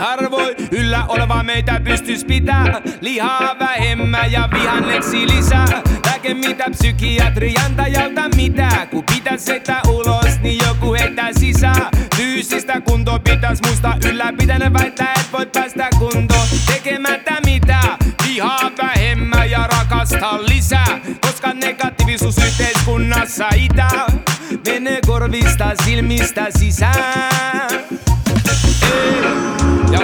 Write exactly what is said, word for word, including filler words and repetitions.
Harvoin yllä oleva meitä pystys pitää. Lihaa vähemmän ja vihanneksi lisää. Lääke mitä psykiatri antajalta mitä. Kun pitäis heittää ulos, niin joku heittää sisään. Fyysistä kuntoa pitäis muistaa ylläpitänä. Väittää et voit päästä kuntoon tekemättä mitään. Lihaa vähemmän ja rakastaa lisää. Koska negatiivisuus yhteiskunnassa itää. Menee korvista silmistä sisään. Ei.